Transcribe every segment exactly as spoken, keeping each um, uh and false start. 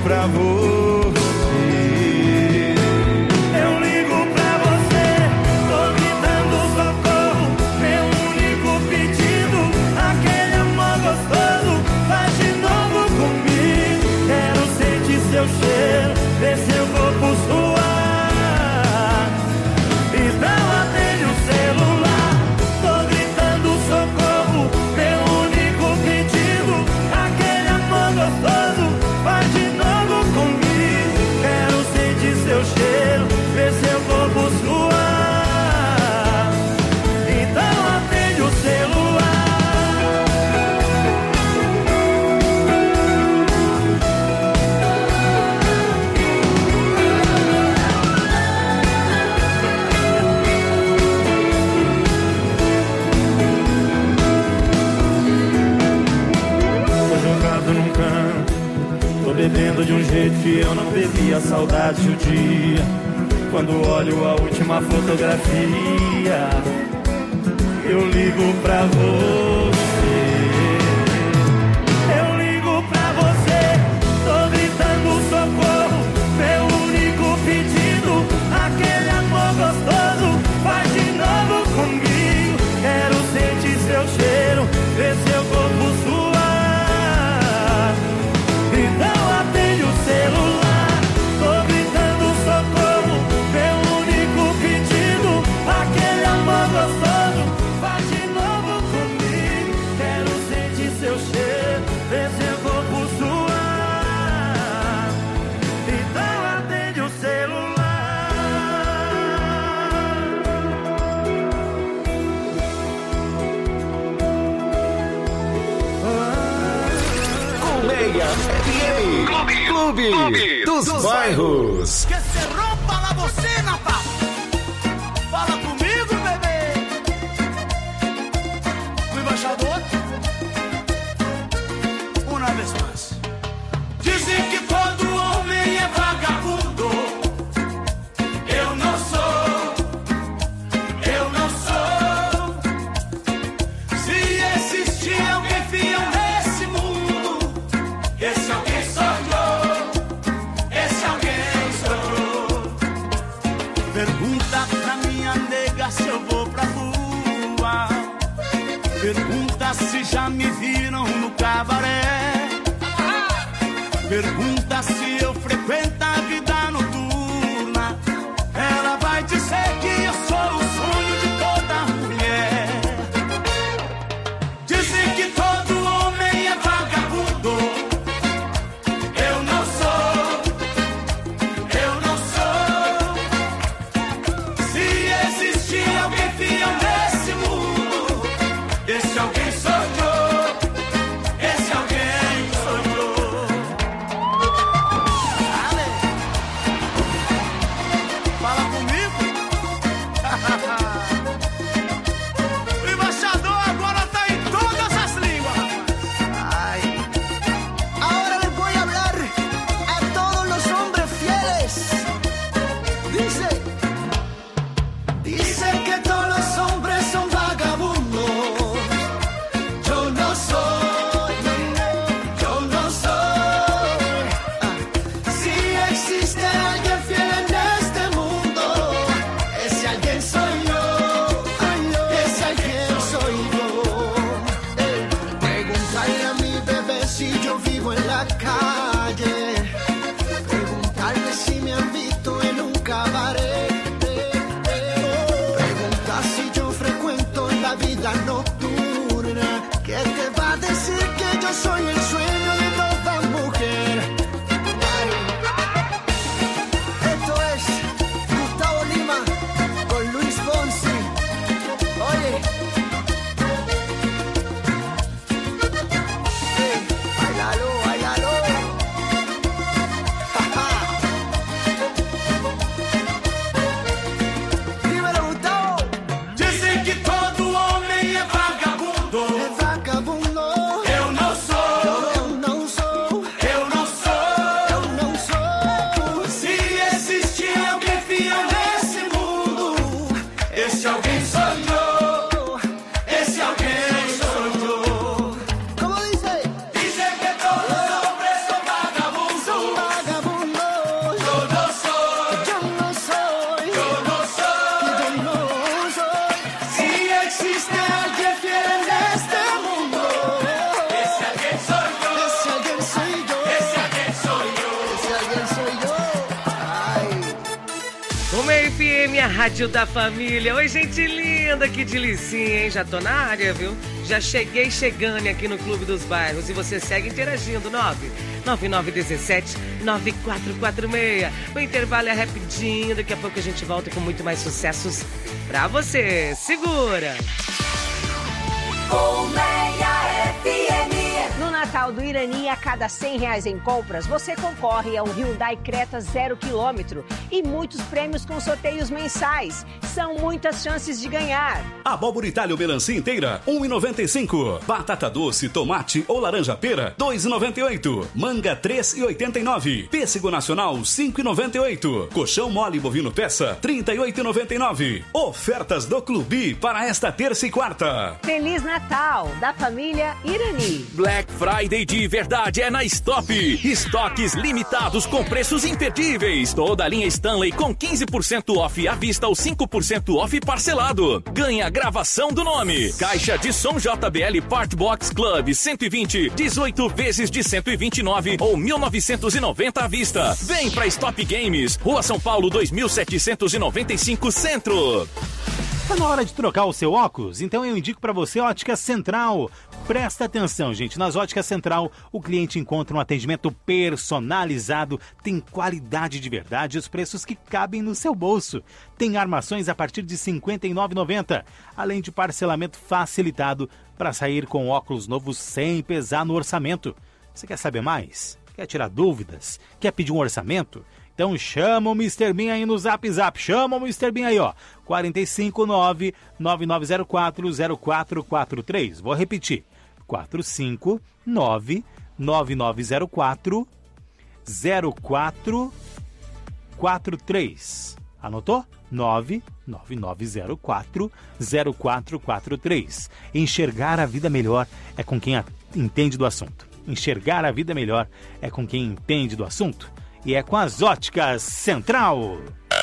pra você. Eu ligo pra você, tô gritando socorro. Meu único pedido, aquele amor gostoso, faz de novo comigo. Quero sentir seu cheiro, ver seu corpo suar. Então atende o celular, tô gritando socorro. Meu único pedido, aquele amor gostoso, faz de novo comigo. Quero sentir seu cheiro, ver seu corpo suar. Então atende o celular. Tô jogado num canto, tô bebendo de um jeito que eu não bebia. Saudade o dia, quando olho a última fotografia. Eu ligo pra você. Eu ligo pra você, tô gritando socorro. Meu único pedido, aquele amor gostoso, faz de novo comigo. Quero sentir seu cheiro, ver seu corpo suar. Então atende o celular, tô gritando socorro. Meu único pedido, aquele amor gostoso, faz de novo comigo. Quero sentir seu cheiro, ver seu corpo suar. Então atende o Colmeia F M, Clube, Clube, Clube dos, dos Bairros. Que se rompa la bocina, pa. Fala comigo, bebê. O embaixador. Uma vez mais. Dizem que todo homem é vagabundo. Eu não sou. Eu não sou. Se existir alguém fiel nesse mundo, esse alguém sou eu. Esse alguém sou eu. Pergunta pra minha nega se eu vou pra rua. Pergunta se já me viram no cabaré. Pergunta se eu frequento a vida noturna. Ela vai dizer que eu sou o sonho de toda mulher. Dizem que todo homem é vagabundo. Eu não sou. Eu não sou. Se existir alguém fiel nesse mundo, esse alguém sou eu. Esse alguém sou eu. Ale. Fala comigo. O embaixador agora tá em todas as línguas, rapaz. Ay. Ahora les voy a hablar a todos los hombres fieles. Dice, dicen que todos los hombres son vagabundos. Yo no soy, yo no soy. Ah, Si existe alguien fiel en este mundo, ese alguien soy yo. Ese alguien soy yo. Eh, Preguntarle a mi bebé si yo vivo en la calle. Preguntarle si me han visto en un cabaret. Eh, eh. Preguntar si yo frecuento la vida nocturna. ¿Qué te va a decir que yo soy el sueño de toda mujer? Ay. Esto es Gustavo Lima con Luis Fonsi. Oye. Hey, bailalo, bailalo. minha rádio da família. Oi, gente linda, que delicinha, hein? Já tô na área, viu? Já cheguei chegando aqui no Clube dos Bairros e você segue interagindo. nove nove nove um sete nove quatro quatro seis. O intervalo é rapidinho, daqui a pouco a gente volta com muito mais sucessos pra você. Segura! Colmeia F M. No Natal do Irani, a cada cem reais em compras, você concorre a um Hyundai Creta zero quilômetro e muitos prêmios com sorteios mensais. São muitas chances de ganhar. Abóbora Itália ou melancia inteira, um real e noventa e cinco centavos. Batata doce, tomate ou laranja pera, dois reais e noventa e oito centavos. Manga, três reais e oitenta e nove centavos. Pêssego nacional, cinco reais e noventa e oito centavos. Colchão mole bovino peça, trinta e oito reais e noventa e nove centavos. Ofertas do Clube para esta terça e quarta. Feliz Natal, da família Irani. Black Friday de verdade é na Stop. Estoques limitados com preços imperdíveis. Toda a linha Stanley com quinze por cento off à vista ou cinco por cento off parcelado. Ganha a gravação do nome. Caixa de som J B L Part Box Club cento e vinte, dezoito vezes de cento e vinte e nove ou mil novecentos e noventa à vista. Vem pra Stop Games, Rua São Paulo dois mil setecentos e noventa e cinco, Centro. Tá na hora de trocar o seu óculos? Então eu indico para você Ótica Central. Presta atenção, gente. Nas Óticas Central, o cliente encontra um atendimento personalizado, tem qualidade de verdade e os preços que cabem no seu bolso. Tem armações a partir de cinquenta e nove reais e noventa centavos, além de parcelamento facilitado para sair com óculos novos sem pesar no orçamento. Você quer saber mais? Quer tirar dúvidas? Quer pedir um orçamento? Então chama o mister Bean aí no Zap Zap. Chama o mister Bean aí, ó. quatro cinco nove, nove nove zero quatro, zero quatro quatro três. Vou repetir. quatro cinco nove, nove nove zero quatro, zero quatro quatro três. Anotou? nove nove nove zero quatro, zero quatro quatro três. Enxergar a vida melhor é com quem entende do assunto. Enxergar a vida melhor é com quem entende do assunto. E é com as Óticas Central.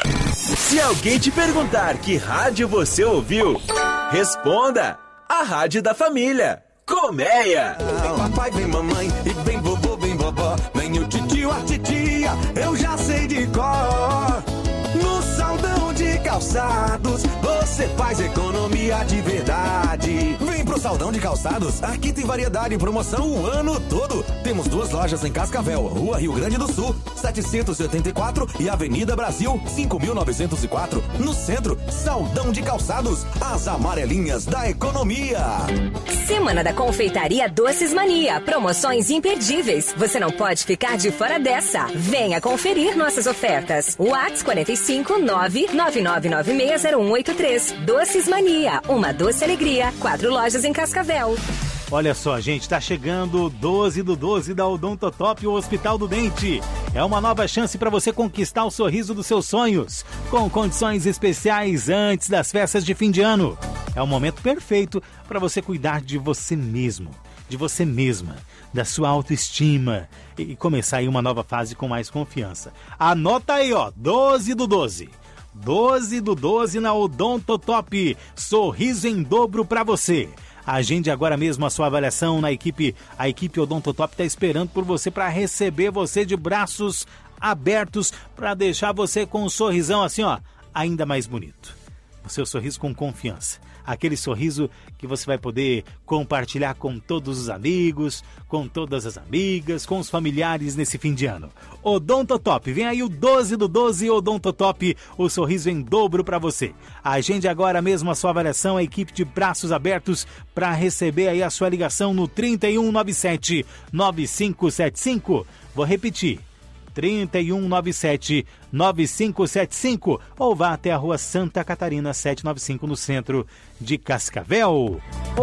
Se alguém te perguntar que rádio você ouviu, responda: a rádio da família. Colmeia. Vem papai, vem mamãe, e vem vovô, vem vovó, vem o titio, a titia, eu já sei de cor. No Saldão de Calçados, você faz economia de verdade. Vem pro Saldão de Calçados, aqui tem variedade e promoção o ano todo. Temos duas lojas em Cascavel, Rua Rio Grande do Sul, setecentos e oitenta e quatro e Avenida Brasil, cinco mil novecentos e quatro. No centro, Saldão de Calçados, as amarelinhas da economia. Semana da Confeitaria Doces Mania, promoções imperdíveis. Você não pode ficar de fora dessa. Venha conferir nossas ofertas. WhatsApp quarenta e cinco nove nove nove nove seis zero um oito três. Doces Mania, uma doce alegria. Quatro lojas em Cascavel. Olha só, gente, tá chegando doze do doze da Odontotop, o Hospital do Dente. É uma nova chance para você conquistar o sorriso dos seus sonhos, com condições especiais antes das festas de fim de ano. É o momento perfeito para você cuidar de você mesmo, de você mesma, da sua autoestima e começar aí uma nova fase com mais confiança. Anota aí, ó, doze do doze. doze do doze na Odontotop. Sorriso em dobro para você. Agende agora mesmo a sua avaliação na equipe. A equipe Odontotop está esperando por você para receber você de braços abertos, para deixar você com um sorrisão assim, ó, ainda mais bonito. O seu sorriso com confiança. Aquele sorriso que você vai poder compartilhar com todos os amigos, com todas as amigas, com os familiares nesse fim de ano. Odontotop, vem aí o doze do doze Odontotop, o sorriso em dobro para você. Agende agora mesmo a sua avaliação, a equipe de braços abertos, para receber aí a sua ligação no trinta e um noventa e sete, nove cinco sete cinco. Vou repetir. trinta e um noventa e sete, nove cinco sete cinco ou vá até a Rua Santa Catarina setecentos e noventa e cinco no centro de Cascavel.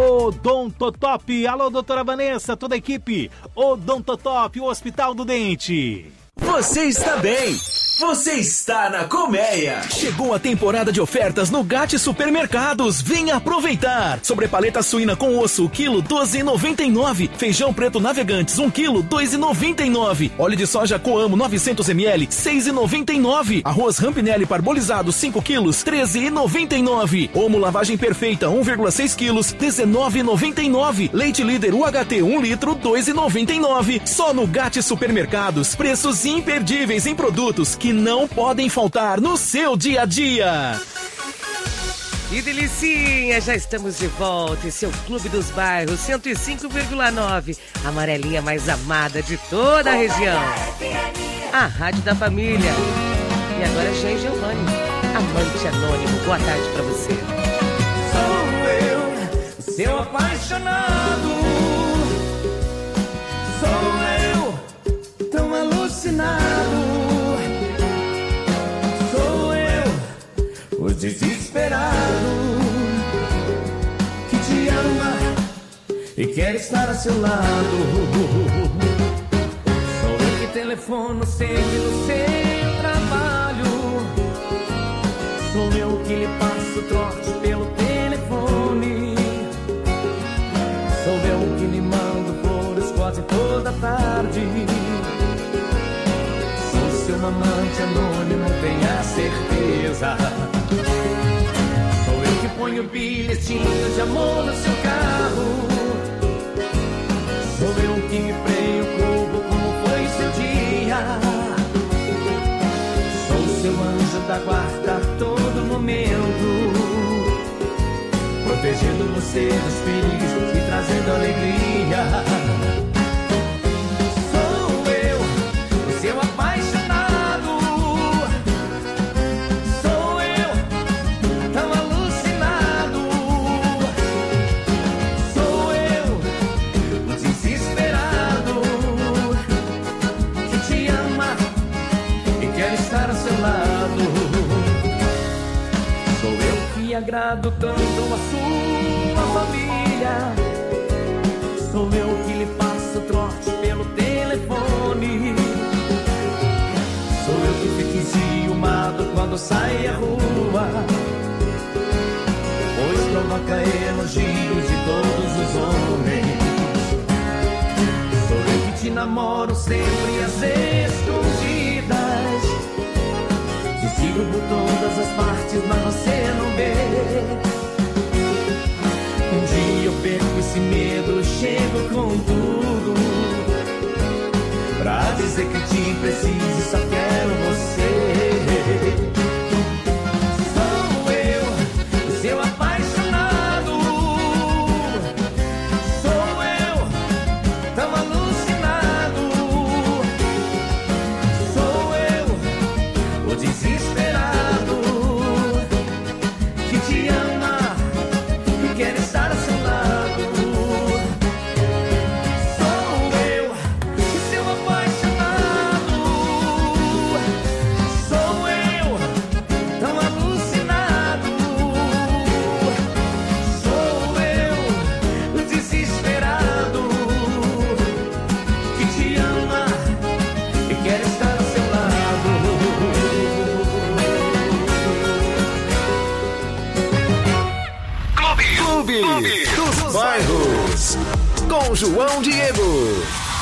Odontotop, alô doutora Vanessa, toda a equipe. Odontotop, o Hospital do Dente. Você está bem, você está na Colmeia. Chegou a temporada de ofertas no Gatti Supermercados, venha aproveitar. Sobrepaleta suína com osso, quilo doze reais e noventa e nove. Feijão preto Navegantes, um quilo, dois reais e noventa e nove. Óleo de soja Coamo novecentos mililitros, seis reais e noventa e nove. Arroz Rampinelli parbolizado, cinco quilos, treze reais e noventa e nove. Omo lavagem perfeita, um vírgula seis quilos, dezenove reais e noventa e nove. Leite Líder U H T, um litro, dois reais e noventa e nove. Só no Gatti Supermercados, preços imperdíveis em produtos que não podem faltar no seu dia a dia. Que delicinha, já estamos de volta em seu Clube dos Bairros cento e cinco vírgula nove, a amarelinha mais amada de toda a região. A Rádio da Família. E agora Jean Giovanni, amante anônimo. Boa tarde pra você. Sou eu, seu apaixonado. Sou eu, tão alucinado. Sou eu, o desesperado, que te ama e quer estar a seu lado. Sou eu que telefono sempre no seu trabalho. Sou eu que lhe passo trote pelo telefone. Sou eu que lhe mando flores quase toda tarde. Sou seu amante anônimo, tenha certeza. Sou eu que ponho bilhetinhos de amor no seu carro. Sou eu que me preocupo como foi seu dia. Sou seu anjo da guarda a todo momento, protegendo você dos perigos e trazendo alegria. Sou eu, o seu apaixonado. Sou eu, tão alucinado. Sou eu, o desesperado, que te ama e quer estar a seu lado. Sou eu que agrado tanto a sua família. Sou eu que lhe passo trote pelo telefone. Sou eu que fico enciumado quando sai à rua, pois provoca elogios de todos os homens. Sou eu que te namoro sempre às escondidas. Te sigo por todas as partes, mas você não vê. Um dia eu perco esse medo, chego com tudo pra dizer que te preciso e só quero você. Sou eu, o seu apaixonado. Sou eu, tão alucinado. Sou eu, o desesperado, que te ama e quer estar a seu lado. Sou eu, o seu apaixonado. Sou eu, tão alucinado. Sou eu, o desesperado, que te ama e quer estar a seu lado. Clube, Clube dos Bairros, com João Diego.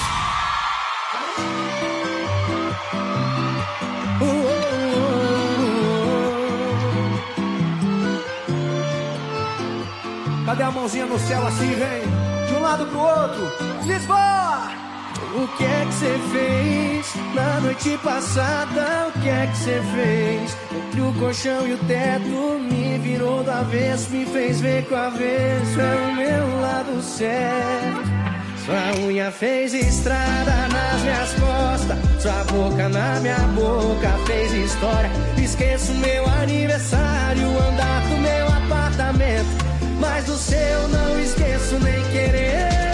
Cadê a mãozinha no céu assim, vem? De um lado pro outro, Lisboa! O que é que você fez na noite passada? O que é que você fez? Entre o colchão e o teto, me virou do avesso, me fez ver com o avesso é o meu lado certo. Sua unha fez estrada nas minhas costas, sua boca na minha boca fez história. Esqueço meu aniversário, andar do meu apartamento, mas do seu não esqueço nem querendo.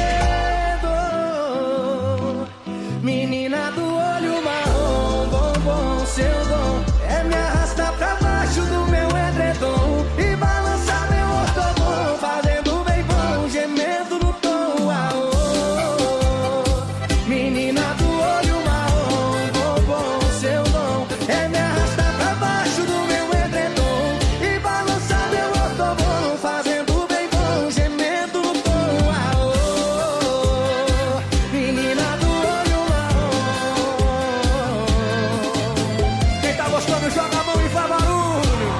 Menina do olho marrom, bombom, seu dom é me arrastar pra baixo do meu edredom e balançar meu ortobom, fazendo bem bom, gemendo no tom. Aô. Menina do olho marrom, bombom, seu dom é me arrastar pra baixo do meu edredom e balançar meu ortobom, fazendo bem bom, gemendo no tom. Aô. Menina do olho marrom. Quem tá gostando, joga a mão e faz barulho.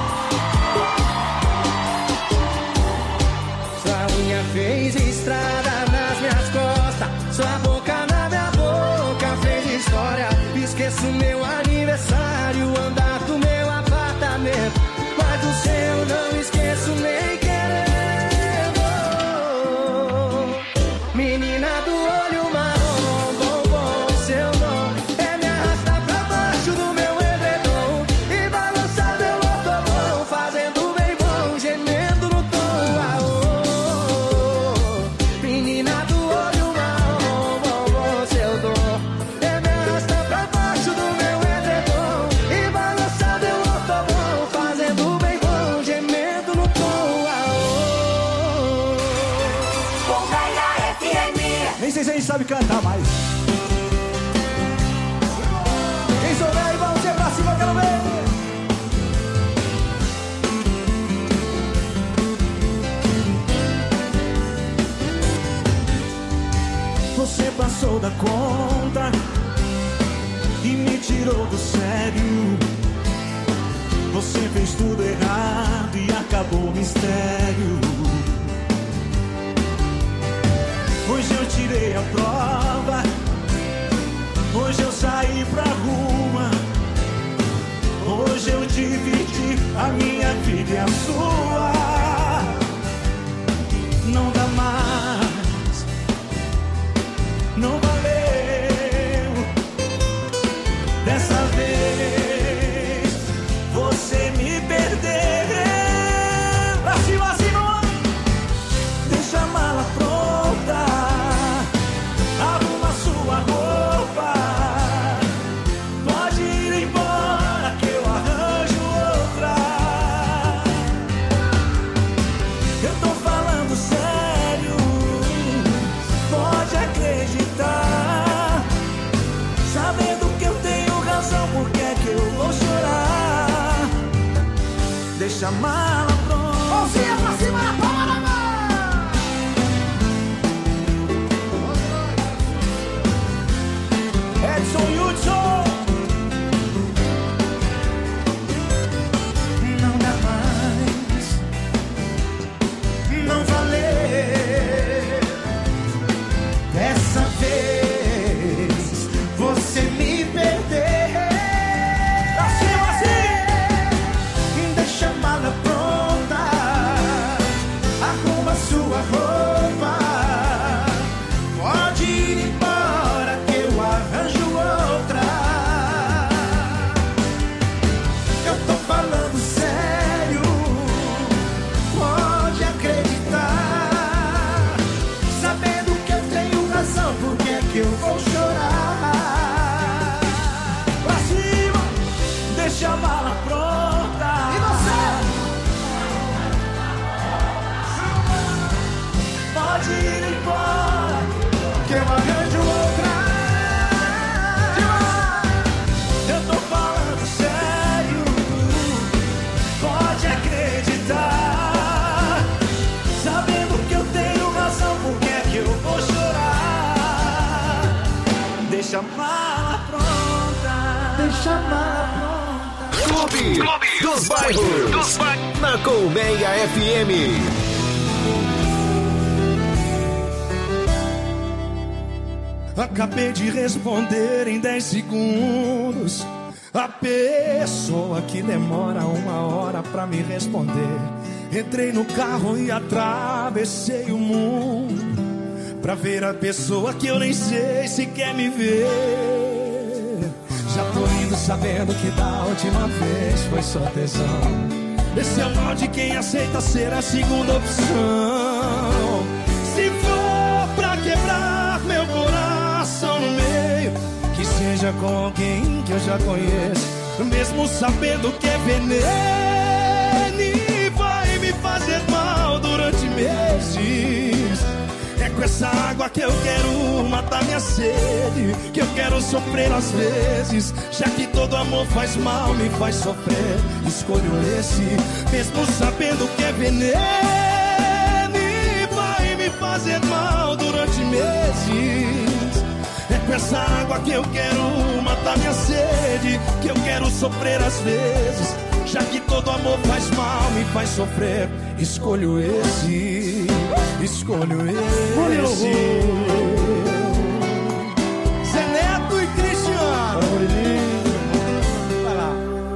Sua unha fez estrada nas minhas costas, sua boca na minha boca fez história. Esqueço meu aniversário, sabe cantar mais. Quem souber aí, vamos ser pra cima, quero ver. Você passou da conta e me tirou do sério. Você fez tudo errado e acabou o mistério. Hoje eu tirei a prova, hoje eu saí pra rua. Hoje eu dividi a minha vida e a sua. Não dá mais, não valeu. Dessa vez você me perdeu. Pra cima, cima. Deixa a mala pronta, arruma sua roupa. Pode ir embora que eu arranjo outra. Eu tô falando sério, pode acreditar. Sabendo que eu tenho razão, por que é que eu vou chorar? Deixa a mala pronta. Mãozinha pra cima, palma na mão. Edson Hudson. Não dá mais, não valeu. Dessa vez você me perdeu. Assim, assim. Deixa a mala pronta, arruma sua roupa. Pode ir embora que eu arranjo outra. Eu tô falando sério, pode acreditar. Sabendo que eu tenho razão, por que é que eu vou chorar? Pra cima, deixa a mala pronta. E você? Pode ir embora que eu arranjo outra. Eu tô falando sério, pode acreditar. Sabendo que eu tenho razão, por que é que eu vou chorar? Deixa a mala pronta, deixa a mala pronta. Clube, dos Bairros, dos Bairros, na Colmeia F M. Acabei de responder em dez segundos. A pessoa que demora uma hora pra me responder. Entrei no carro e atravessei o mundo pra ver a pessoa que eu nem sei se quer me ver. Já tô indo sabendo que da última vez foi só tesão. Esse é o mal de quem aceita ser a segunda opção. Se for pra quebrar meu coração no meio, que seja com alguém que eu já conheço, mesmo sabendo que é veneno e vai me fazer mal durante meses. É com essa água que eu quero matar minha sede, que eu quero sofrer às vezes. Já que todo amor faz mal, me faz sofrer, escolho esse, mesmo sabendo que é veneno e vai me fazer mal durante meses. É com essa água que eu quero matar minha sede, que eu quero sofrer às vezes. Já que todo amor faz mal, me faz sofrer, escolho esse, escolho esse. Zé Neto e Cristiano. Vai lá.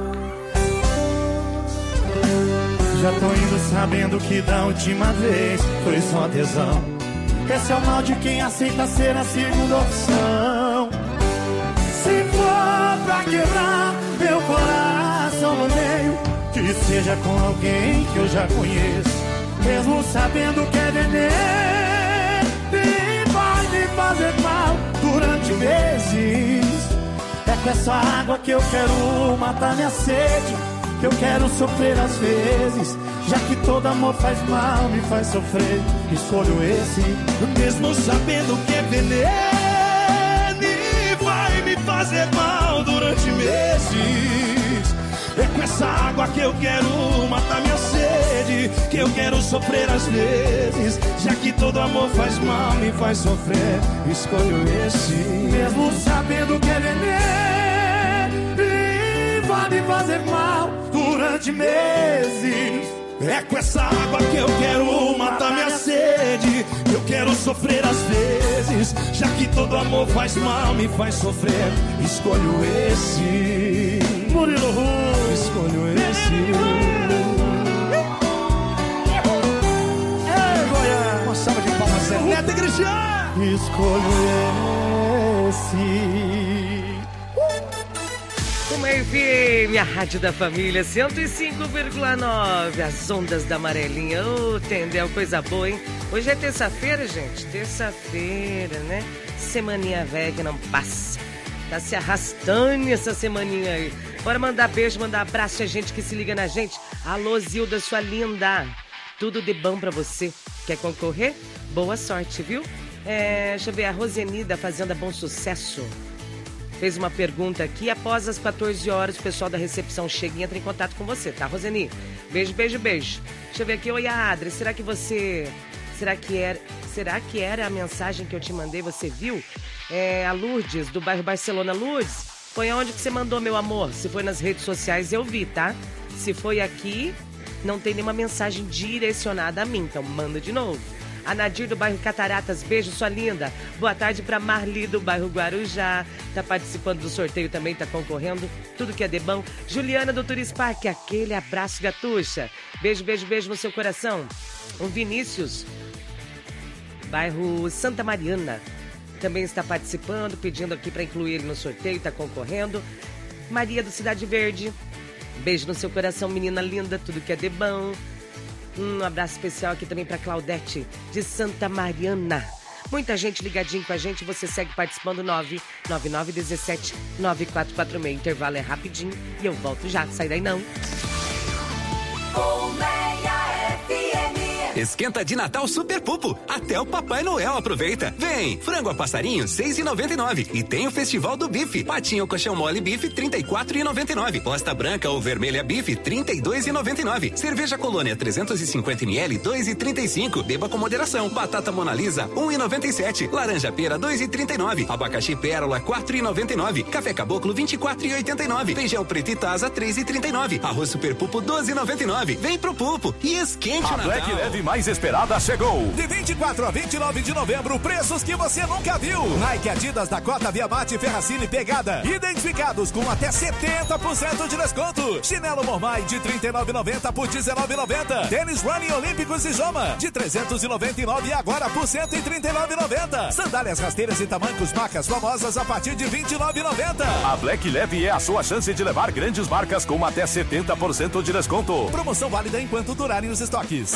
Já tô indo sabendo que da última vez foi só tesão. Esse é o mal de quem aceita ser a segunda opção. Se for pra quebrar meu coração no meio, que seja com alguém que eu já conheço, mesmo sabendo que é veneno e vai me fazer mal durante meses. É com essa água que eu quero matar minha sede, que eu quero sofrer às vezes. Já que todo amor faz mal, me faz sofrer, escolho esse. Mesmo sabendo que é veneno e vai me fazer mal durante meses. É com essa água que eu quero matar minha sede, que eu quero sofrer às vezes. Já que todo amor faz mal, me faz sofrer, escolho esse. Mesmo sabendo que é veneno e vai me fazer mal durante meses. É com essa água que eu quero matar minha sede, que eu quero sofrer às vezes. Já que todo amor faz mal, me faz sofrer, escolho esse. Murilo Ru, escolho esse. Ei, Goiás, uma salva de palmas, Zeneto e Cristiano. Escolho esse. Uma F M, a rádio da família, cento e cinco vírgula nove, as ondas da amarelinha. Ô, oh, Tendel, coisa boa, hein? Hoje é terça-feira, gente, terça-feira, né? Semaninha velha que não passa. Tá se arrastando essa semaninha aí. Bora mandar beijo, mandar abraço a gente que se liga na gente. Alô, Zilda, sua linda. Tudo de bom pra você. Quer concorrer? Boa sorte, viu? É, deixa eu ver, a Roseni da Fazenda Bom Sucesso fez uma pergunta aqui. Após as quatorze horas, o pessoal da recepção chega e entra em contato com você, tá, Roseni? Beijo, beijo, beijo. Deixa eu ver aqui. Oi, Adri, será que você... Será que era... Será que era a mensagem que eu te mandei? Você viu? É a Lourdes, do bairro Barcelona. Lourdes, foi aonde que você mandou, meu amor? Se foi nas redes sociais, eu vi, tá? Se foi aqui, não tem nenhuma mensagem direcionada a mim, então manda de novo. A Nadir, do bairro Cataratas, beijo, sua linda. Boa tarde pra Marli, do bairro Guarujá. Tá participando do sorteio também, tá concorrendo. Tudo que é de bom. Juliana, do Turis Park, aquele abraço, gatuxa. Beijo, beijo, beijo no seu coração. O Vinícius, bairro Santa Mariana, também está participando, pedindo aqui para incluir ele no sorteio, tá concorrendo. Maria, do Cidade Verde, beijo no seu coração, menina linda, tudo que é de bom. Um abraço especial aqui também para Claudete, de Santa Mariana. Muita gente ligadinho com a gente, você segue participando. Nove nove nove um sete nove quatro quatro seis. Intervalo é rapidinho e eu volto já, sai daí não. Esquenta de Natal Super Pupo. Até o Papai Noel aproveita. Vem! Frango a passarinho, seis e noventa e nove. E tem o Festival do Bife. Patinho ou colchão mole bife, trinta e quatro e noventa e nove. Posta branca ou vermelha bife, trinta e dois e noventa e nove. Cerveja Colônia trezentos e cinquenta mililitros, dois e trinta e cinco. Beba com moderação. Batata Mona Lisa, um e noventa e sete. Laranja pera, dois e trinta e nove. Abacaxi Pérola, quatro e noventa e nove. Café Caboclo, vinte e quatro e oitenta e nove. Feijão preto e taza, três e trinta e nove. Arroz Super Pupo, doze e noventa e nove. Vem pro Pupo e esquente o Natal. A Black Leve mais esperada chegou. De vinte e quatro a vinte e nove de novembro, preços que você nunca viu. Nike, Adidas, Dakota, Via Mate, Ferracini, Pegada. Identificados com até setenta por cento de desconto. Chinelo Mormai de trinta e nove reais e noventa centavos por dezenove reais e noventa centavos. Tênis Running Olímpicos e Joma de trezentos e noventa e nove reais e agora por cento e trinta e nove reais e noventa centavos. Sandálias rasteiras e tamancos marcas famosas a partir de vinte e nove reais e noventa centavos. A Black Leve é a sua chance de levar grandes marcas com até setenta por cento de desconto. Promoção válida enquanto durarem os estoques.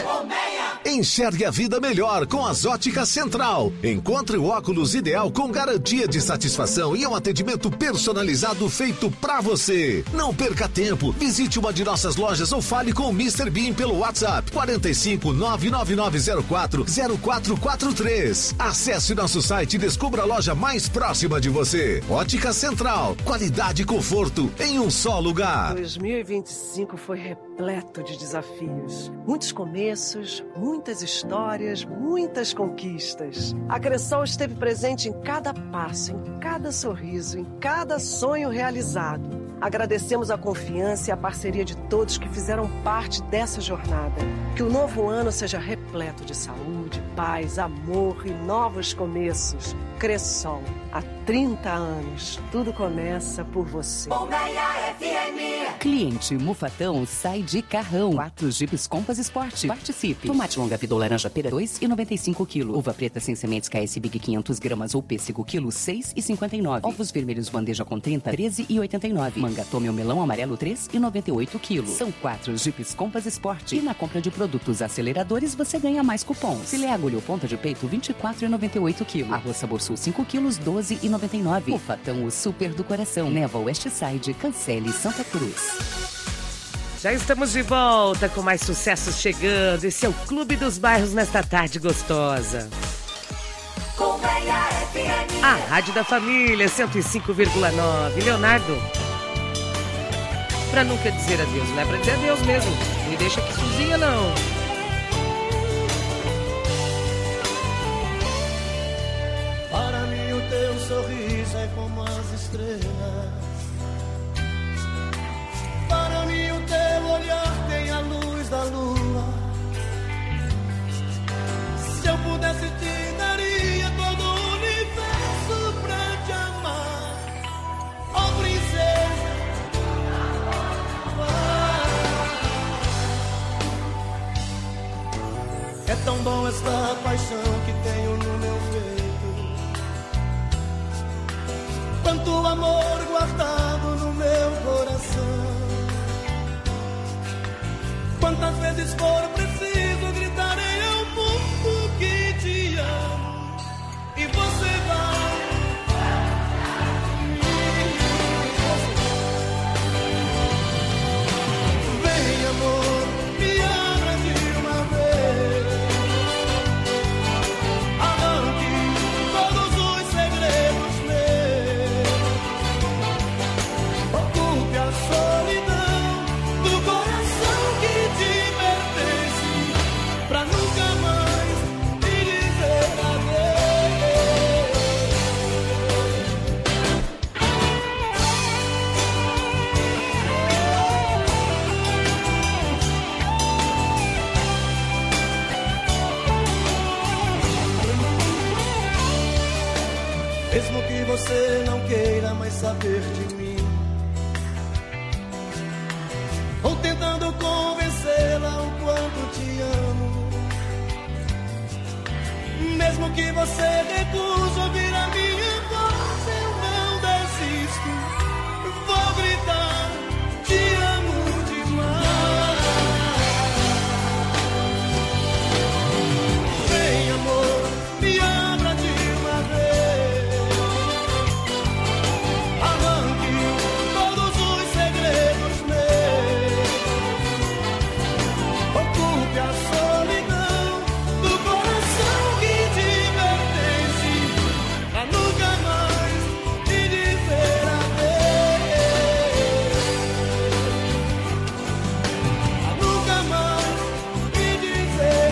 Enxergue a vida melhor com as Óticas Central. Encontre o óculos ideal com garantia de satisfação e um atendimento personalizado feito pra você. Não perca tempo. Visite uma de nossas lojas ou fale com o mister Bean pelo WhatsApp quarenta e cinco, nove nove nove zero quatro, zero quatro quatro três. Acesse nosso site e descubra a loja mais próxima de você. Ótica Central. Qualidade e conforto em um só lugar. dois mil e vinte e cinco foi repleto de desafios. Muitos começos, muitas histórias, muitas conquistas. A Cressol esteve presente em cada passo, em cada sorriso, em cada sonho realizado. Agradecemos a confiança e a parceria de todos que fizeram parte dessa jornada. Que o novo ano seja repleto de saúde, paz, amor e novos começos. Cressol, há trinta anos, tudo começa por você. Colmeia F M. Cliente Mufatão sai de carrão. Quatro Jeeps Compass Sport. Participe. Tomate longa vida ou laranja pera, dois e noventa e cinco quilo. Uva preta sem sementes K S Big quinhentas gramas ou pêssego quilo, seis e cinquenta e nove. Ovos vermelhos bandeja com trinta, treze e oitenta e nove. Manga tome ou melão amarelo, três e noventa e oito quilo. São quatro Jeeps Compass Sport. E na compra de produtos aceleradores você ganha mais cupons. Filé agulha ou ponta de peito, vinte e quatro e noventa e oito quilo. Arroz Sabor Sul cinco quilos, doze e noventa e nove. Mufatão, o super do coração. Neva West Side, Cancele, Santa Cruz. Já estamos de volta com mais sucessos chegando. Esse é o Clube dos Bairros nesta tarde gostosa. Colmeia F M. A Rádio da Família, cento e cinco vírgula nove. Leonardo, pra nunca dizer adeus, não é pra dizer adeus mesmo. Não me deixa aqui sozinha, não. Para mim o teu sorriso é como as estrelas. Para mim o teu olhar tem a luz da lua. Se eu pudesse te daria todo o universo pra te amar. Oh princesa, ah. É tão bom esta paixão que tenho no meu peito. Quanto amor guardado no meu coração. Quantas vezes for preciso gritarei ao mundo que te amo. E você vai. Vem amor, me abra de uma vez. Arranque todos os segredos meus. Ocupe a solidão do coração que te pertence, pra nunca mais te dizer adeus. Mesmo que você não queira mais saber de mim, ou tentando convencê-la o quanto te amo. Mesmo que você recuse ouvir a minha voz, eu não desisto. Vou gritar, te amo demais. Vem amor, me abra de uma vez. Arranque todos os segredos meus. Ocupe a solidão do coração que te pertence, pra nunca mais te dizer adeus. Pra nunca mais te dizer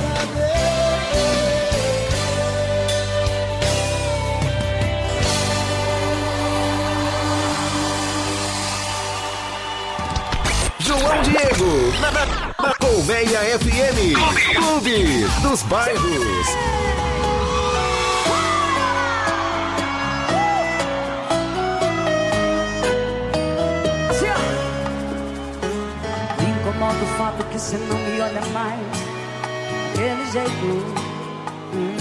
João Diego, na, na, na Colmeia F M, Clube dos Bairros. Me incomoda o fato que você não me olha mais daquele jeito. Hum.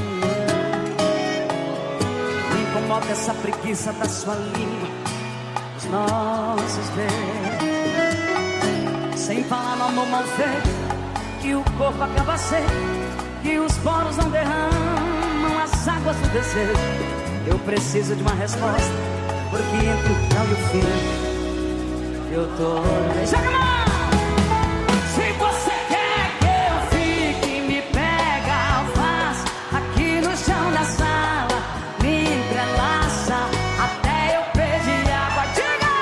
Me incomoda essa preguiça da sua língua, os nossos beijos. Sem falar no amor mal feito, que o corpo acaba seco, que os poros não derramam as águas do desejo. Eu preciso de uma resposta, porque entre o céu e o fim eu tô... Joga a mão! Se você quer que eu fique, me pega, faz aqui no chão da sala, me entrelaça até eu pedir água. Diga!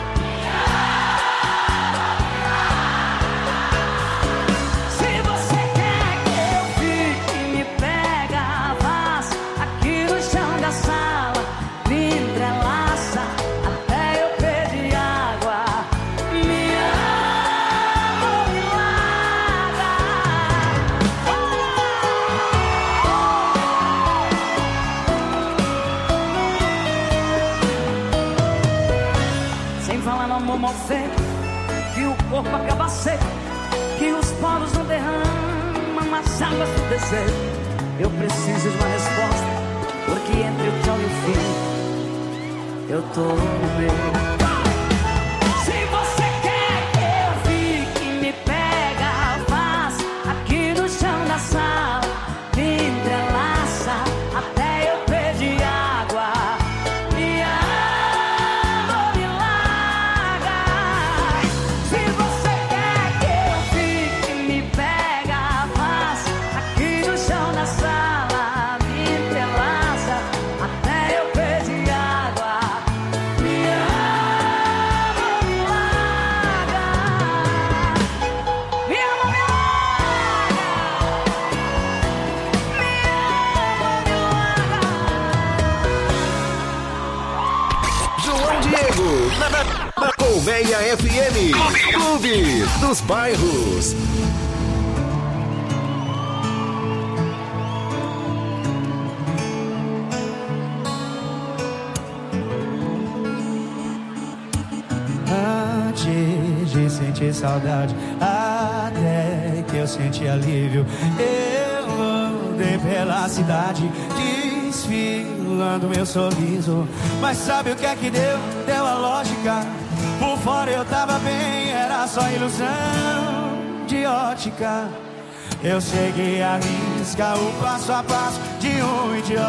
Se você quer que eu fique, me pega, faz aqui no chão da sala, me entrelaça até eu pedir água. Me ama, me larga. Sem falar no amor mal feito, que o corpo acaba seco, que os poros não derramam as águas do desejo. Eu preciso de uma resposta, porque entre o tchau e o fim eu tô no meio. Se você quer que eu fique, me pega, faz aqui no chão da sala, me entrelaça até eu pedir água. Me ama, me larga. Se você quer Diego, na, na, na Colmeia F M, Clube, Clube dos Bairros. Antes de sentir saudade, até que eu senti alívio, eu andei pela cidade, desfilando meu sorriso. Mas sabe o que é que deu? Deu a lógica. Por fora eu tava bem, era só ilusão de ótica. Eu segui a risca, o passo a passo de um idiota.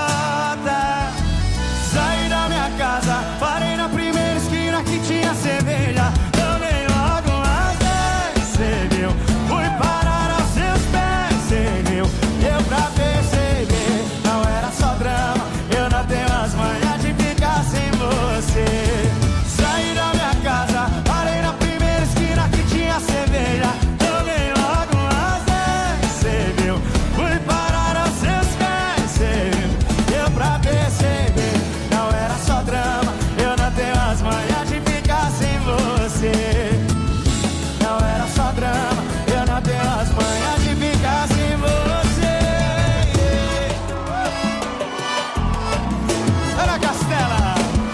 Saí da minha casa, parei na primeira esquina que tinha cerveja. Tomei logo umas dez, cê viu? Fui parar aos seus pés, cê viu? Deu pra perceber, não era só drama. Eu não tenho as manhas de ficar sem você. Saí da minha casa, parei na primeira esquina que tinha cerveja. Tomei logo umas dez, cê viu? Fui parar aos seus pés, cê viu? Deu pra perceber, não era só drama. Eu não tenho as manhas de ficar sem você. Não era só drama, eu não tenho as manhas de ficar sem você. Ana Castela.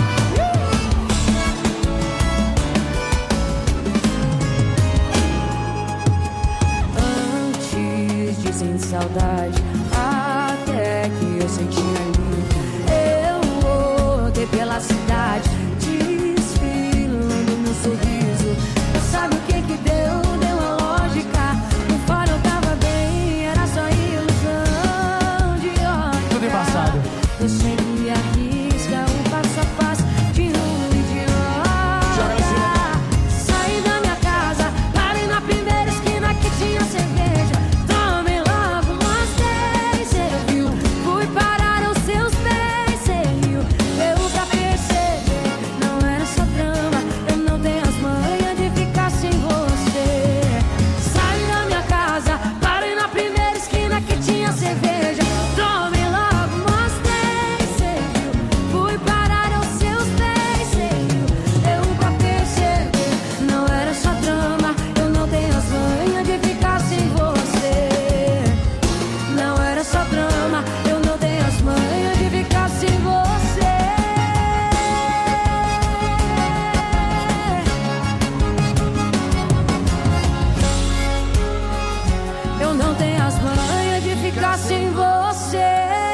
Antes de sentir saudade, até que eu senti alívio, eu rodei pela cidade, desfilando meu sorriso. Sabe o que que deu? Deu a lógica. Por fora eu tava bem, era só ilusão de ótica. Tudo embaçado. Eu segui a risca, o passo a passo de um idiota. Saí da minha casa, parei na primeira esquina que tinha cerveja. Tomei logo umas dez, cê viu? Fui parar aos seus pés, cê viu? Eu pra perceber, não era só drama. Eu não tenho as manhas de ficar sem você. Saí da minha casa, parei na primeira esquina que tinha cerveja. Tomei logo umas dez, cê viu? Fui parar aos seus pés, cê viu? Eu pra perceber, não era só drama. Eu não tenho as manhas de ficar sem você. Não era só drama, eu não tenho as manhas de ficar sem você. Eu não tenho as manhas de ficar sem você.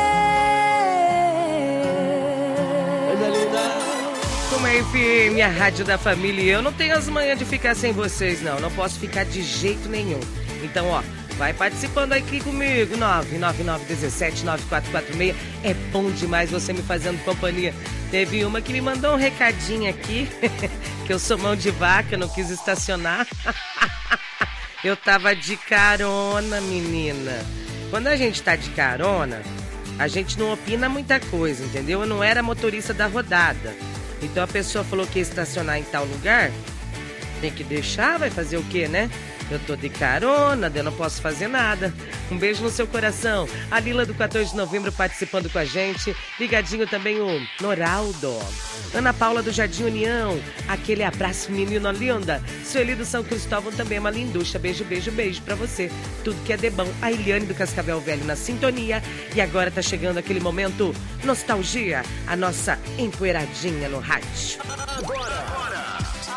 Como é, F M, a rádio da família, e eu não tenho as manhas de ficar sem vocês, não. Não posso ficar de jeito nenhum. Então, ó, vai participando aqui comigo. nove nove nove um sete nove quatro quatro seis. É bom demais você me fazendo companhia. Teve uma que me mandou um recadinho aqui, que eu sou mão de vaca, não quis estacionar. Eu tava de carona, menina. Quando a gente tá de carona, a gente não opina muita coisa, entendeu? Eu não era motorista da rodada. Então a pessoa falou que ia estacionar em tal lugar, tem que deixar, vai fazer o quê, né? Eu tô de carona, eu não posso fazer nada. Um beijo no seu coração. A Lila do quatorze de novembro participando com a gente. Ligadinho também o Noraldo. Ana Paula do Jardim União. Aquele abraço, menina linda. Sueli do São Cristóvão também é uma linducha. Beijo, beijo, beijo pra você. Tudo que é de bom. A Eliane do Cascavel Velho na sintonia. E agora tá chegando aquele momento nostalgia. A nossa empoeiradinha no rádio. Agora, agora.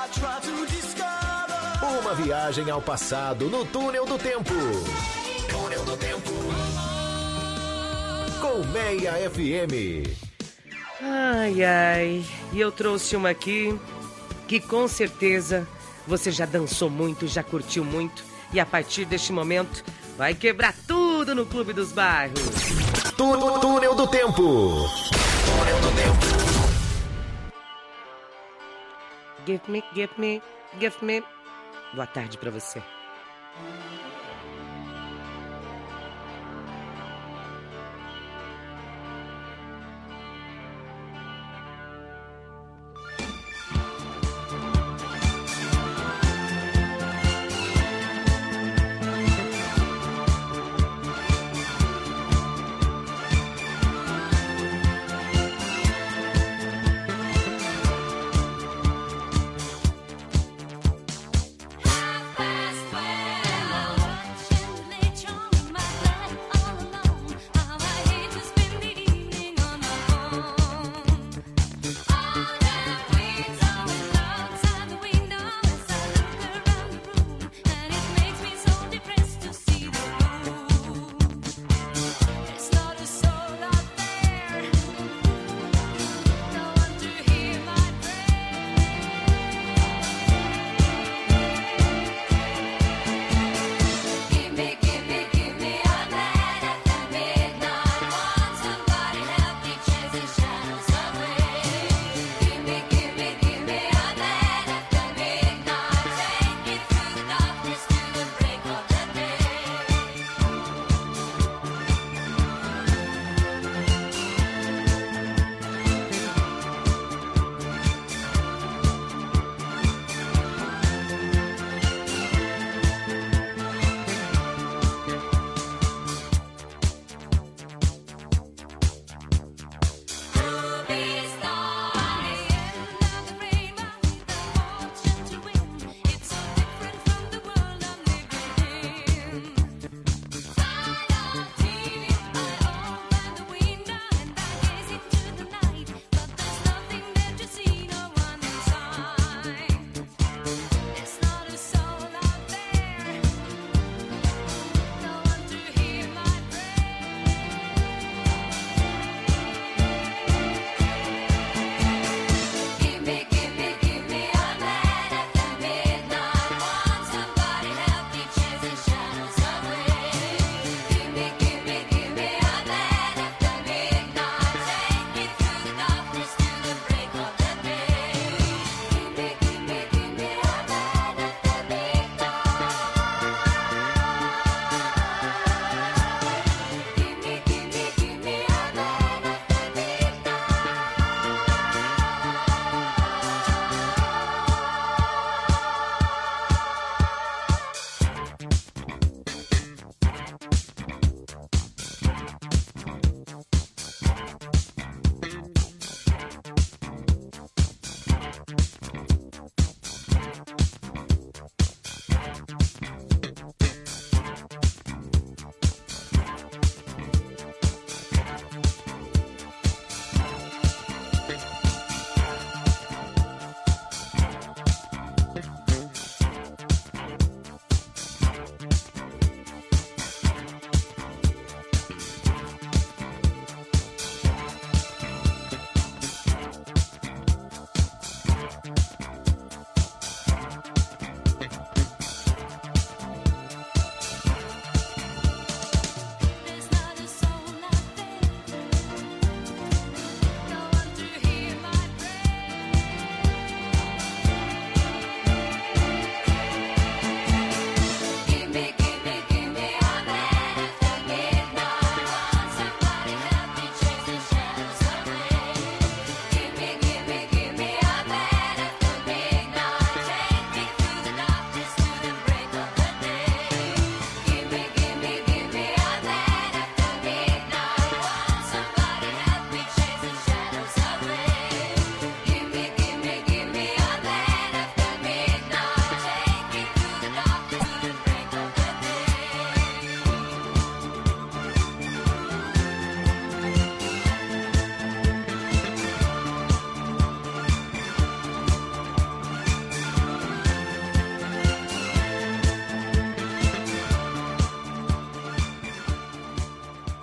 Uma viagem ao passado no túnel do tempo. Túnel do tempo. Colmeia F M. Ai, ai. E eu trouxe uma aqui que com certeza você já dançou muito, já curtiu muito. E a partir deste momento vai quebrar tudo no Clube dos Bairros. Túnel, túnel do tempo. Túnel do tempo. Give me, give me, give me. Boa tarde pra você.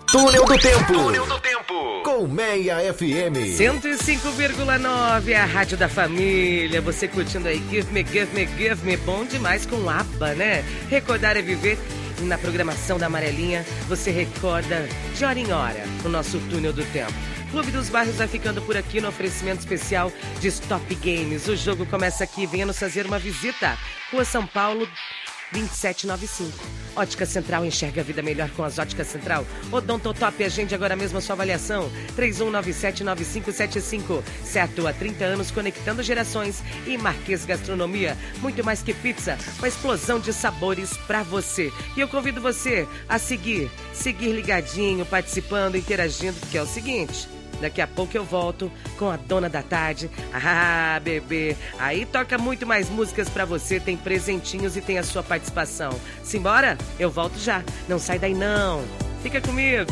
Túnel do Tempo. Túnel do Tempo. Colmeia F M. cento e cinco vírgula nove, a rádio da família. Você curtindo aí Give Me, Give Me, Give Me. Bom demais com ABBA, né? Recordar é viver. Na programação da Amarelinha, você recorda de hora em hora o nosso Túnel do Tempo. Clube dos Bairros vai ficando por aqui no oferecimento especial de Stop Games. O jogo começa aqui, venha nos fazer uma visita. Rua São Paulo, vinte e sete noventa e cinco. Ótica Central, enxerga a vida melhor com as Óticas Central. Odontotop, agende agora mesmo a sua avaliação. três um nove sete nove cinco sete cinco. Certo, há trinta anos conectando gerações. E Marquês Gastronomia, muito mais que pizza, uma explosão de sabores pra você. E eu convido você a seguir, seguir ligadinho, participando, interagindo, porque é o seguinte... Daqui a pouco eu volto com a Dona da Tarde. Ah, bebê, aí toca muito mais músicas pra você, tem presentinhos e tem a sua participação. Simbora? Eu volto já. Não sai daí não. Fica comigo.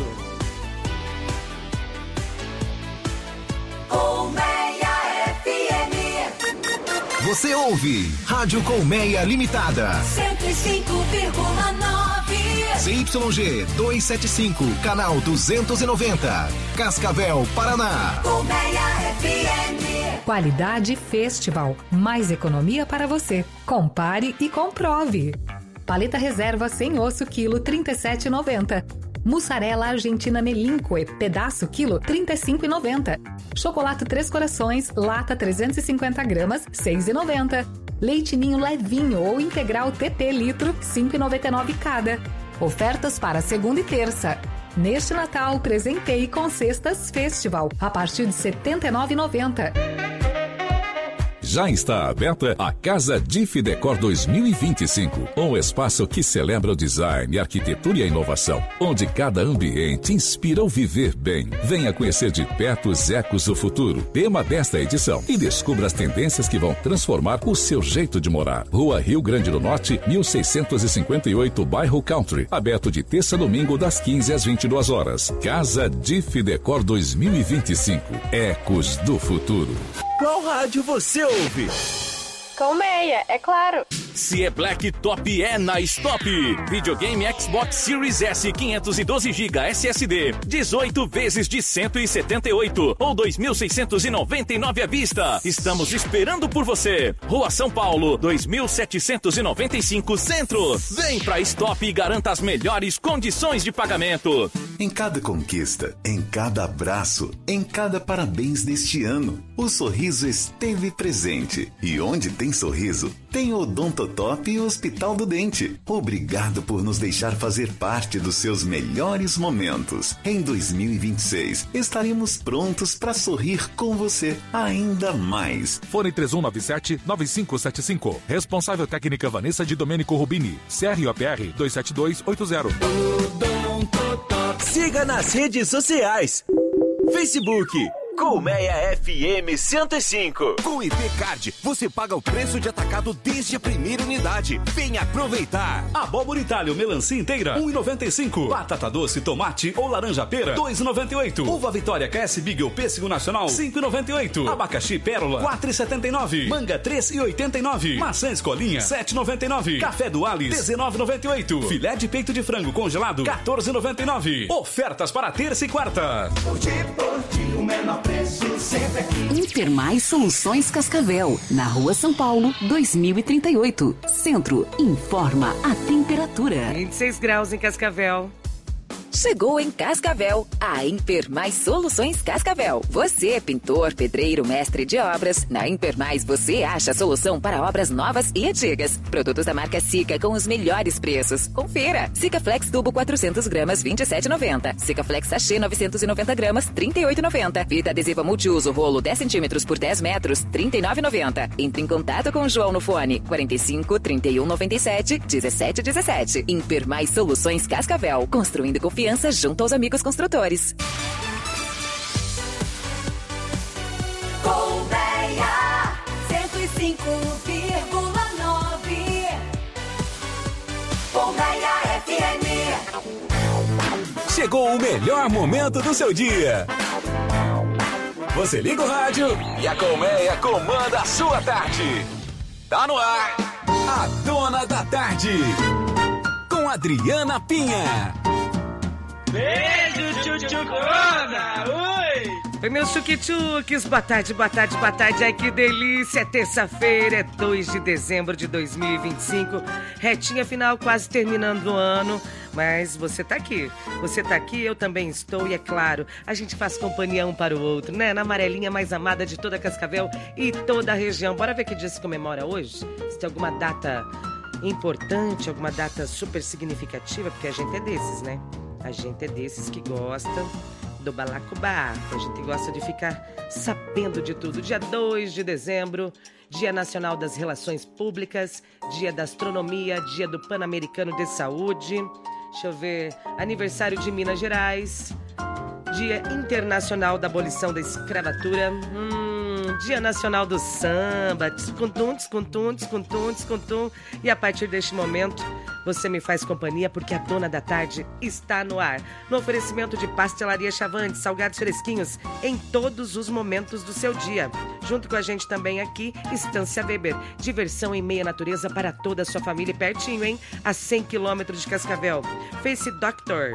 Colmeia F M. Você ouve Rádio Colmeia Limitada. cento e cinco vírgula nove. C Y G duzentos e setenta e cinco, canal duzentos e noventa. Cascavel, Paraná. Colmeia F M. Qualidade Festival. Mais economia para você. Compare e comprove. Paleta reserva sem osso, quilo trinta e sete reais e noventa centavos. Mussarela argentina Melincoe, pedaço, quilo trinta e cinco reais e noventa centavos. Chocolate Três Corações, lata trezentos e cinquenta gramas, seis reais e noventa centavos. Leite Ninho levinho ou integral T P litro, cinco reais e noventa e nove centavos cada. Ofertas para segunda e terça. Neste Natal, presenteie com Cestas Festival, a partir de setenta e nove reais e noventa centavos. Já está aberta a Casa Diff Decor dois mil e vinte e cinco, um espaço que celebra o design, a arquitetura e a inovação, onde cada ambiente inspira o viver bem. Venha conhecer de perto os ecos do futuro, tema desta edição, e descubra as tendências que vão transformar o seu jeito de morar. Rua Rio Grande do Norte, mil seiscentos e cinquenta e oito, bairro Country, aberto de terça a domingo das quinze às vinte e duas horas. Casa Diff Decor dois mil e vinte e cinco, ecos do futuro. Qual rádio você ouve? Colmeia, é claro. Se é Black Top, é na Stop. Videogame Xbox Series S quinhentos e doze gigabytes S S D. dezoito vezes de cento e setenta e oito ou dois mil seiscentos e noventa e nove à vista. Estamos esperando por você. Rua São Paulo, dois mil setecentos e noventa e cinco, Centro. Vem pra Stop e garanta as melhores condições de pagamento. Em cada conquista, em cada abraço, em cada parabéns deste ano, o sorriso esteve presente. E onde tem sorriso, tem Odontotop e Hospital do Dente. Obrigado por nos deixar fazer parte dos seus melhores momentos. Em dois mil e vinte e seis, estaremos prontos para sorrir com você ainda mais. Fone três um nove sete nove cinco sete cinco. Responsável técnica Vanessa de Domênico Rubini. C R O P R dois sete dois oito zero. Siga nas redes sociais. Facebook, Colmeia F M cento e cinco. Com o I P Card, você paga o preço de atacado desde a primeira unidade. Venha aproveitar. Abóbora Itália, melancia inteira, um real e noventa e cinco centavos. Batata doce, tomate ou laranja pera, dois reais e noventa e oito centavos. Uva Vitória K S Big ou Pêssego Nacional, cinco reais e noventa e oito centavos. Abacaxi Pérola, quatro reais e setenta e nove centavos. Manga, três reais e oitenta e nove centavos. Maçã Escolinha, sete reais e noventa e nove centavos. Café do Alice, dezenove reais e noventa e oito centavos. Filé de peito de frango congelado, quatorze reais e noventa e nove centavos. Ofertas para terça e quarta. O menor preço sempre aqui. Intermais Soluções Cascavel, na Rua São Paulo, dois mil e trinta e oito. Centro, informa a temperatura. vinte e seis graus em Cascavel. Chegou em Cascavel, a Impermais Soluções Cascavel. Você é pintor, pedreiro, mestre de obras. Na Impermais você acha a solução para obras novas e antigas. Produtos da marca Sica com os melhores preços. Confira. Sikaflex Tubo quatrocentos gramas, vinte e sete reais e noventa centavos. Sikaflex Sachê novecentos e noventa gramas, trinta e oito reais e noventa centavos. Fita adesiva multiuso rolo dez centímetros por dez metros, trinta e nove reais e noventa centavos. Entre em contato com o João no fone quarenta e cinco, trinta e um, noventa e sete, dezessete dezessete. Impermais Soluções Cascavel. Construindo confiança junto aos amigos construtores. Colmeia cento e cinco vírgula nove. Colmeia F M. Chegou o melhor momento do seu dia. Você liga o rádio e a Colmeia comanda a sua tarde. Tá no ar, a Dona da Tarde, com Adriana Pinha. Beijo Tchutchucona! Oi! Oi, meus tchuquitchuques, boa tarde, boa tarde, boa tarde. Ai, que delícia, é terça-feira, é dois de dezembro de dois mil e vinte e cinco. Retinha final, quase terminando o ano. Mas você tá aqui, você tá aqui, eu também estou. E é claro, a gente faz companhia um para o outro, né? Na amarelinha mais amada de toda Cascavel e toda a região. Bora ver que dia se comemora hoje? Se tem alguma data importante, alguma data super significativa, porque a gente é desses, né? A gente é desses que gostam do balacobaco. A gente gosta de ficar sabendo de tudo. Dia dois de dezembro, Dia Nacional das Relações Públicas, Dia da Astronomia, Dia do Pan-Americano de Saúde. Deixa eu ver, aniversário de Minas Gerais, Dia Internacional da Abolição da Escravatura, hum, Dia Nacional do Samba, descontum, descontum, descontum, descontum. E a partir deste momento, você me faz companhia porque a Dona da Tarde está no ar. No oferecimento de Pastelaria Chavante, salgados fresquinhos em todos os momentos do seu dia. Junto com a gente também aqui, Estância Weber. Diversão em meia natureza para toda a sua família. Pertinho, hein? A cem quilômetros de Cascavel. Face Doctor.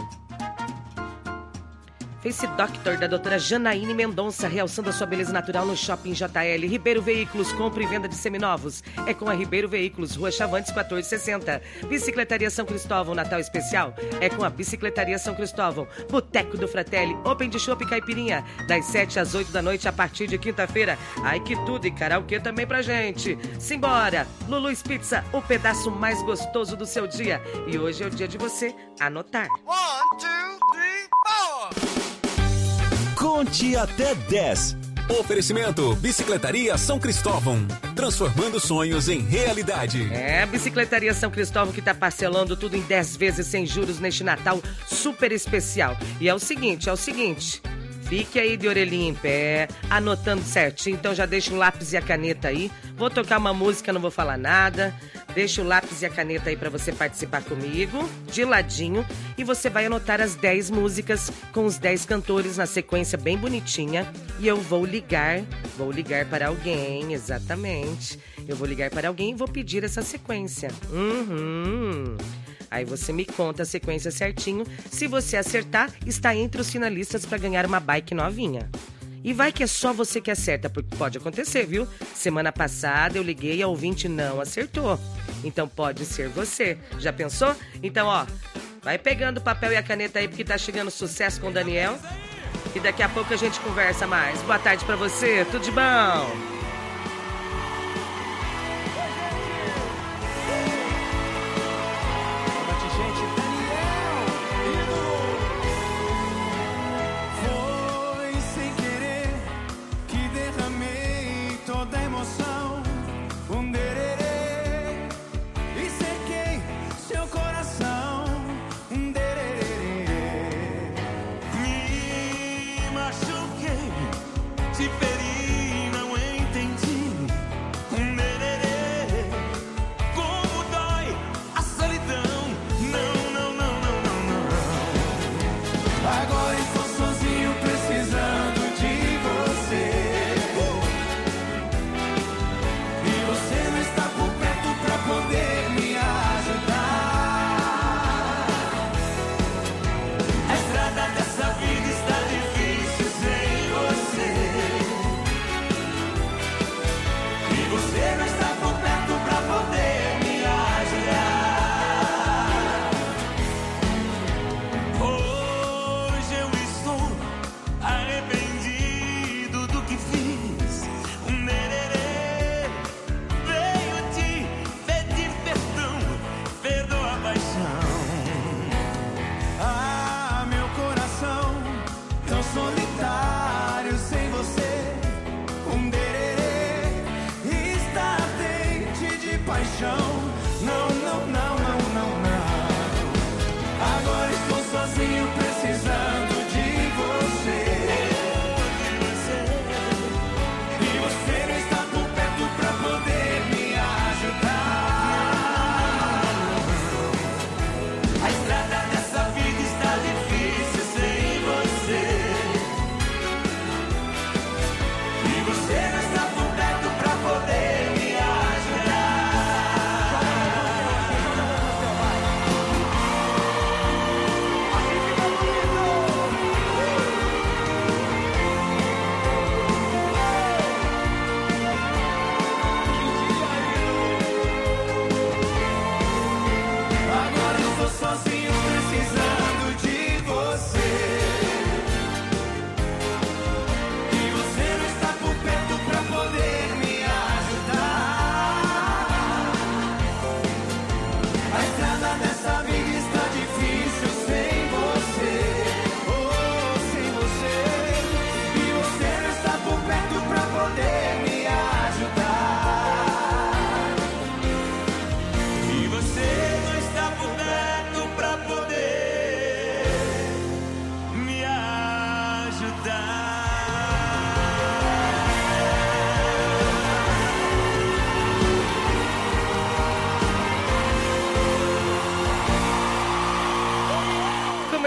Face Doctor da doutora Janaíne Mendonça, realçando a sua beleza natural no Shopping J L. Ribeiro Veículos, compra e venda de seminovos. É com a Ribeiro Veículos, Rua Chavantes quatorze sessenta. Bicicletaria São Cristóvão, Natal Especial. É com a Bicicletaria São Cristóvão. Boteco do Fratelli, Open de Chopp Caipirinha, das sete às oito da noite a partir de quinta-feira. Ai que tudo, e karaokê também pra gente. Simbora! Lulu's Pizza, o pedaço mais gostoso do seu dia. E hoje é o dia de você anotar. One, two, three, four! Conte até dez. Oferecimento Bicicletaria São Cristóvão, transformando sonhos em realidade. É, Bicicletaria São Cristóvão que tá parcelando tudo em dez vezes sem juros neste Natal super especial. E é o seguinte, é o seguinte... Fique aí de orelhinha em pé, anotando certinho. Então já deixa o lápis e a caneta aí. Vou tocar uma música, não vou falar nada. Deixa o lápis e a caneta aí pra você participar comigo, de ladinho. E você vai anotar as dez músicas com os dez cantores na sequência bem bonitinha. E eu vou ligar, vou ligar para alguém, exatamente. Eu vou ligar para alguém e vou pedir essa sequência. Uhum... Aí você me conta a sequência certinho. Se você acertar, está entre os finalistas para ganhar uma bike novinha. E vai que é só você que acerta, porque pode acontecer, viu? Semana passada eu liguei e a ouvinte não acertou. Então pode ser você. Já pensou? Então, ó, vai pegando o papel e a caneta aí, porque tá chegando sucesso com o Daniel. E daqui a pouco a gente conversa mais. Boa tarde pra você, tudo de bom? Você não está por perto pra poder me ajudar.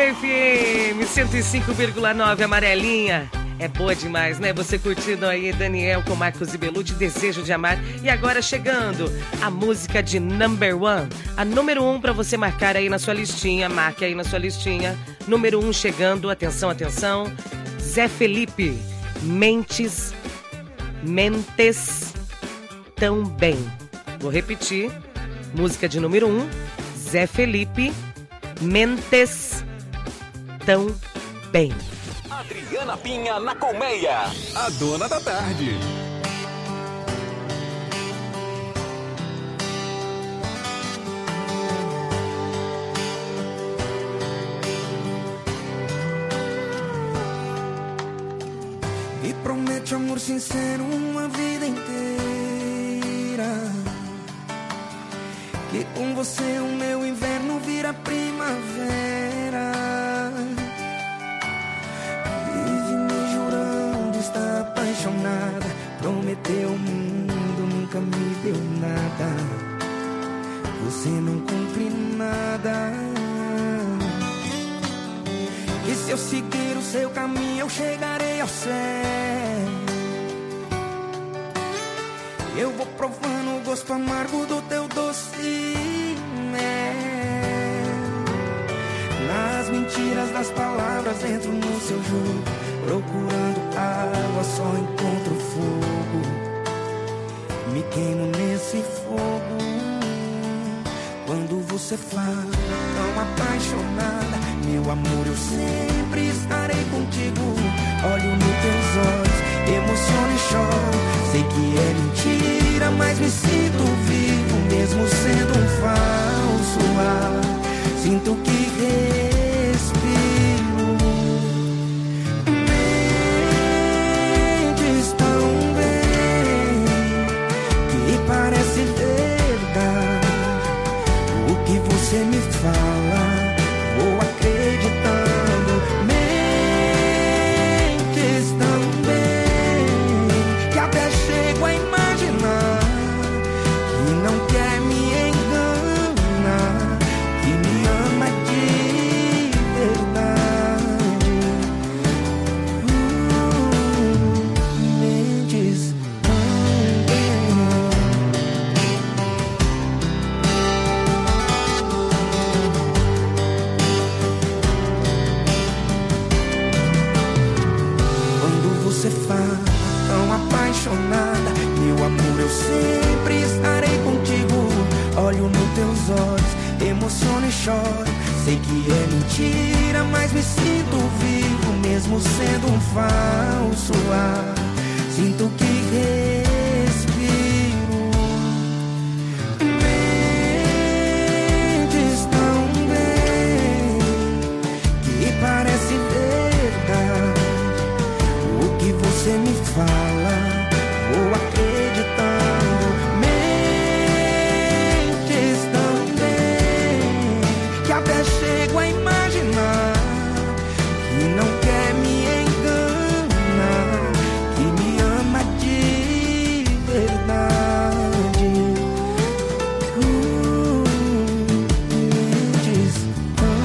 Colmeia F M cento e cinco vírgula nove, amarelinha. É boa demais, né? Você curtindo aí Daniel com Marcos e Belucci, Desejo de Amar. E agora chegando a música de Number One, a número um para você marcar aí na sua listinha. Marque aí na sua listinha. Número um chegando, atenção, atenção. Zé Felipe, Mentes, Mentes Tão Bem. Vou repetir. Música de número um, Zé Felipe, Mentes Tão Bem. Adriana Pinha na Colmeia, a dona da tarde. Me promete amor sincero uma vida inteira, que com você o meu inverno vira primavera. Vive me jurando estar apaixonada, prometeu o mundo, nunca me deu nada. Você não cumpre nada. E se eu seguir o seu caminho eu chegarei ao céu. Eu vou provando o gosto amargo do teu doce mel. Nas mentiras das palavras entro no seu jogo, procurando água só encontro fogo. Me queimo nesse fogo quando você fala tão apaixonada. Meu amor, eu sempre estarei contigo. Olho nos teus olhos, emociono e choro. Sei que é mentira, mas me sinto vivo, mesmo sendo um falso ar. Sinto que respiro. Mentes tão bem que parece verdade. O que você me fala, vou acreditando. Mentes tão bem que até chego a imaginar que não quer me enganar, que me ama de verdade. Uh, mentes tão Você fala tão apaixonada, meu amor, eu sempre estarei contigo. Olho nos teus olhos, emociono e choro. Sei que é mentira, mas me sinto vivo, mesmo sendo um falso ar. Sinto que respiro. Mentes tão bem que parece verdade. Você me fala, vou acreditando. Mentes tão bem que até chego a imaginar que não quer me enganar, que me ama de verdade. Uh, mentes tão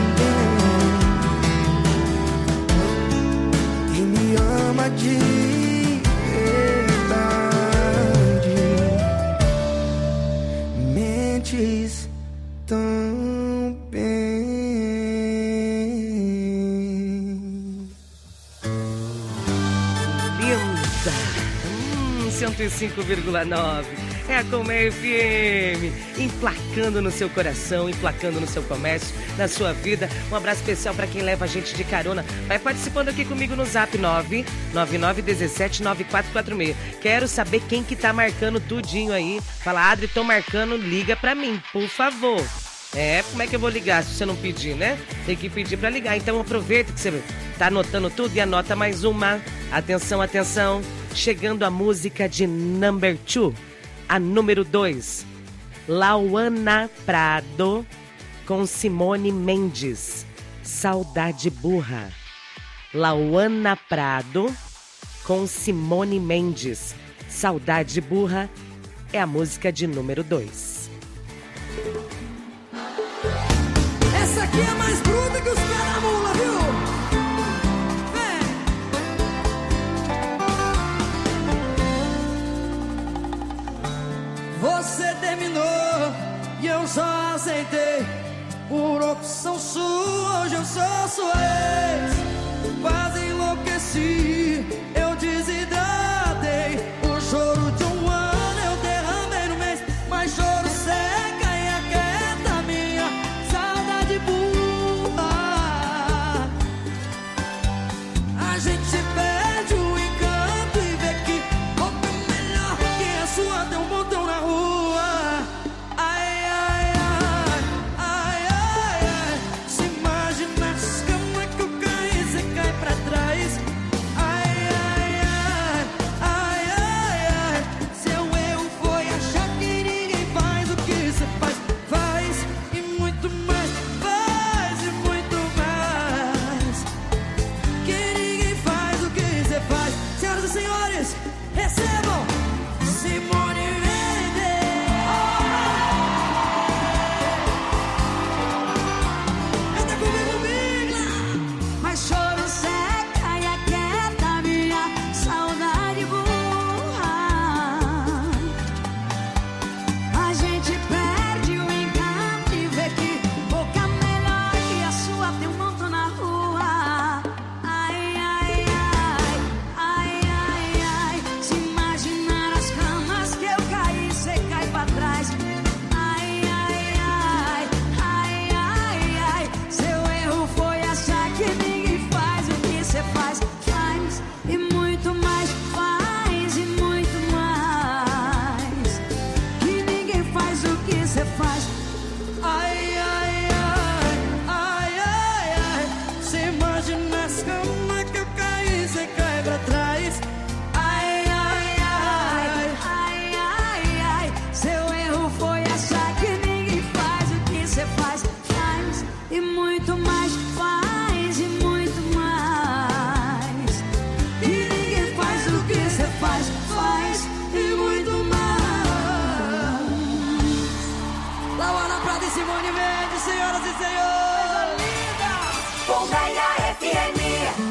bem que me ama de verdade. Mentes tão bem. Linda. Hum, cento e cinco vírgula nove. É a Colmeia F M, emplacando no seu coração, emplacando no seu comércio, na sua vida. Um abraço especial para quem leva a gente de carona. Vai participando aqui comigo no zap nove nove nove um sete nove quatro quatro seis. Quero saber quem que tá marcando tudinho aí. Fala, Adri, tô marcando, liga pra mim, por favor. É, como é que eu vou ligar se você não pedir, né? Tem que pedir pra ligar. Então aproveita que você tá anotando tudo e anota mais uma. Atenção, atenção. Chegando a música de Number Two. A número dois, Lauana Prado com Simone Mendes, Saudade Burra. Lauana Prado com Simone Mendes, Saudade Burra, é a música de número dois. Essa aqui é mais bruta que os caras. Você terminou e eu só aceitei por opção sua. Hoje eu sou sua ex. Quase enlouqueci, eu desidratei. O choro de um ano eu derramei no mês, mas choro seca e aquieta minha saudade burra. A gente perde o encanto e vê que roupa melhor que a sua tem um montão na rua. Ai, ai, ai, ai, ai, ai. Se imagina as camas que eu caí, você cai pra trás. Ai, ai, ai, ai, ai, ai. Seu erro foi achar que ninguém faz o que você faz. Faz e muito mais, faz e muito mais. Que ninguém faz o que você faz. Senhoras e senhores, recebam Simone Mendes. Canta comigo, Bigla. Mas choro seca e aquieta minha saudade burra. A gente perde o encanto e vê que boca melhor que a sua tem um monte na rua. Ai, ai, ai, ai, ai, ai. Se imaginar as camas que eu caí, cê cai pra trás. Ai, ai, ai, ai, ai, ai. Seu erro foi achar que ninguém faz o que cê faz. Faz e muito mais, faz e muito mais. Que ninguém faz o que cê faz. Ai, ai, ai, ai, ai, ai. Se imagina as camas que eu caí, você cai pra trás. Ai, ai, ai, Ai, ai, ai. Seu erro foi achar que ninguém faz o que cê faz. Faz e muito mais, faz e muito mais. Que ninguém faz o que cê faz. Faz e muito mais. Lauana Prada e Simone Mendes, senhoras e senhores. Linda! Colmeia F M.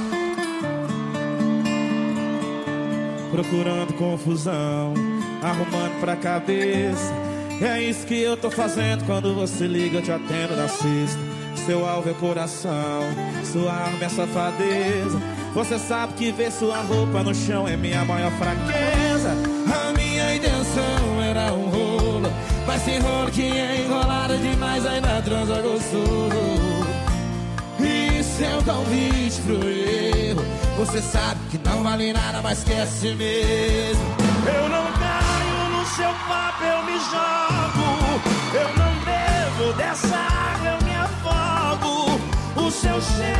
Procurando confusão, arrumando pra cabeça. É isso que eu tô fazendo quando você liga, eu te atendo na sexta. Seu alvo é coração, sua arma é safadeza. Você sabe que ver sua roupa no chão é minha maior fraqueza. A minha intenção era um rolo, mas tem rolo que é enrolado demais, ainda transa gostoso. Isso é um convite pro erro. Você sabe que não vale nada, mas quer si mesmo. Eu não caio no seu papo, eu me jogo. Eu não bebo dessa água, eu me afogo. O seu cheiro